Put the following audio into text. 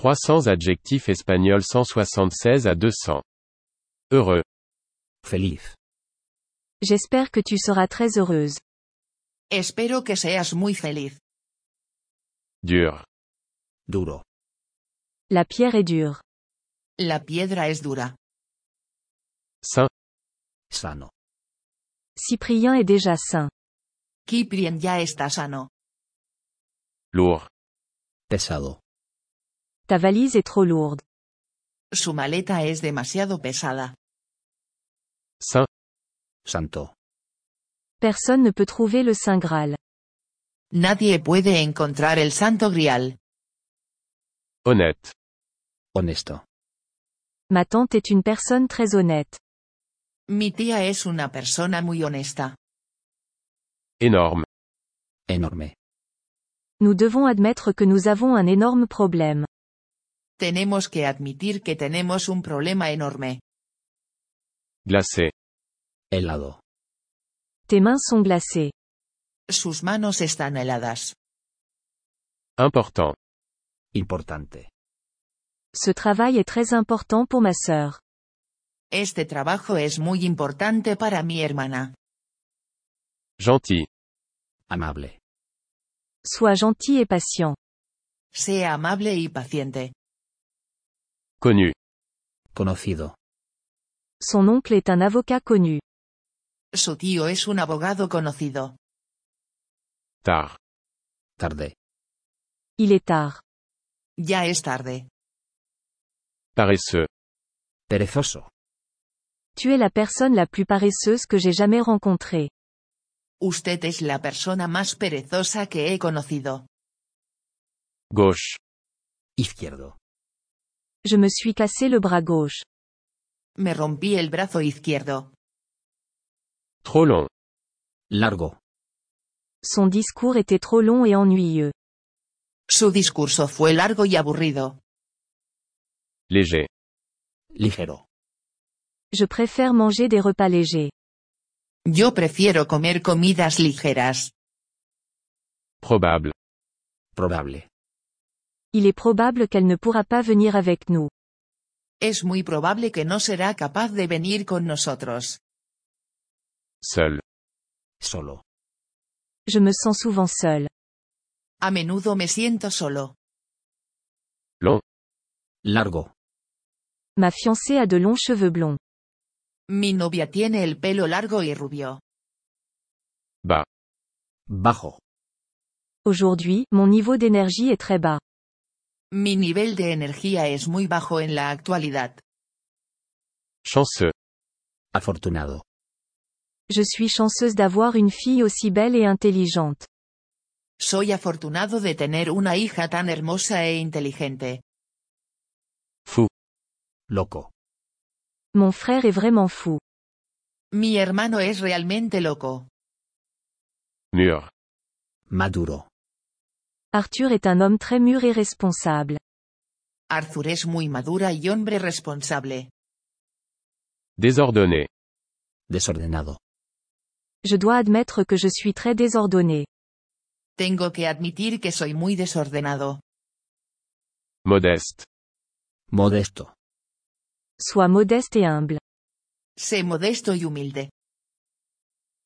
300 adjectifs espagnols 176 à 200. Heureux. Feliz. J'espère que tu seras très heureuse. Espero que seas muy feliz. Dur. Duro. La pierre est dure. La piedra es dura. Sain. Sano. Cyprien est déjà sain. Kiprien ya está sano. Lourd. Pesado. Ta valise est trop lourde. Su maleta es demasiado pesada. Saint. Santo. Personne ne peut trouver le Saint Graal. Nadie puede encontrar el Santo Grial. Honnête. Honesto. Ma tante est une personne très honnête. Mi tía es una persona muy honesta. Énorme. Enorme. Nous devons admettre que nous avons un énorme problème. Tenemos que admitir que tenemos un problema enorme. Glacé. Helado. Tes mains sont glacées. Sus manos están heladas. Important. Importante. Ce travail est très important pour ma sœur. Este trabajo es muy importante para mi hermana. Gentil. Amable. Sois gentil et patient. Sea amable y paciente. Connu. Conocido. Son oncle est un avocat connu. Su tío es un abogado conocido. Tard. Tarde. Il est tard. Ya es tarde. Paresseux. Perezoso. Tu es la personne la plus paresseuse que j'ai jamais rencontrée. Usted es la persona más perezosa que he conocido. Gauche. Izquierdo. Je me suis cassé le bras gauche. Me rompí el brazo izquierdo. Trop long. Largo. Son discours était trop long et ennuyeux. Su discurso fue largo y aburrido. Léger. Ligero. Je préfère manger des repas légers. Yo prefiero comer comidas ligeras. Probable. Probable. Il est probable qu'elle ne pourra pas venir avec nous. Es muy probable que no será capaz de venir con nosotros. Seul. Solo. Je me sens souvent seule. A menudo me siento solo. Long. Largo. Ma fiancée a de longs cheveux blonds. Mi novia tiene el pelo largo y rubio. Bas. Bajo. Aujourd'hui, mon niveau d'énergie est très bas. Mi nivel de energía es muy bajo en la actualidad. Chanceux. Afortunado. Je suis chanceuse d'avoir une fille aussi belle et intelligente. Soy afortunado de tener una hija tan hermosa e inteligente. Fou. Loco. Mon frère est vraiment fou. Mi hermano es realmente loco. Mûr. Maduro. Arthur est un homme très mûr et responsable. Arthur es muy madura y hombre responsable. Désordonné. Desordenado. Je dois admettre que je suis très désordonnée. Tengo que admitir que soy muy desordenado. Modeste. Modesto. Sois modeste et humble. Sé modesto y humilde.